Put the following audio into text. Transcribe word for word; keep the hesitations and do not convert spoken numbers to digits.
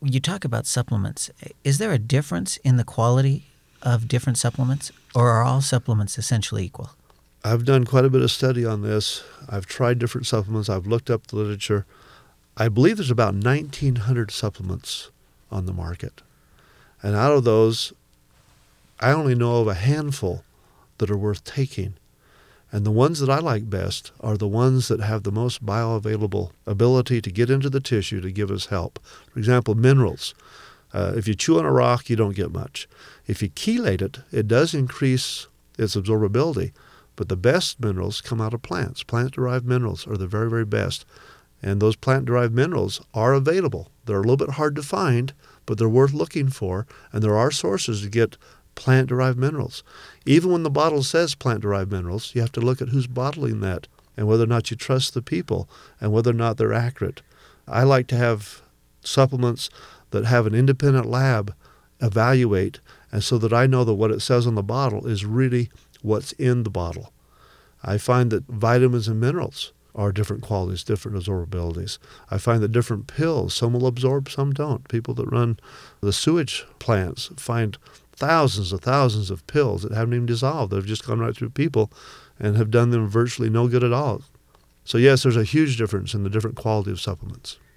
When you talk about supplements, is there a difference in the quality of different supplements, or are all supplements essentially equal? I've done quite a bit of study on this. I've tried different supplements. I've looked up the literature. I believe there's about nineteen hundred supplements on the market. And out of those, I only know of a handful that are worth taking. And the ones that I like best are the ones that have the most bioavailable ability to get into the tissue to give us help. For example, minerals. Uh, if you chew on a rock, you don't get much. If you chelate it, it does increase its absorbability. But the best minerals come out of plants. Plant-derived minerals are the very, very best. And those plant-derived minerals are available. They're a little bit hard to find, but they're worth looking for. And there are sources to get plant-derived minerals. Even when the bottle says plant-derived minerals, you have to look at who's bottling that and whether or not you trust the people and whether or not they're accurate. I like to have supplements that have an independent lab evaluate, and so that I know that what it says on the bottle is really what's in the bottle. I find that vitamins and minerals are different qualities, different absorbabilities. I find that different pills, some will absorb, some don't. People that run the sewage plants find thousands of thousands of pills that haven't even dissolved. They've just gone right through people and have done them virtually no good at all. So yes, there's a huge difference in the different quality of supplements.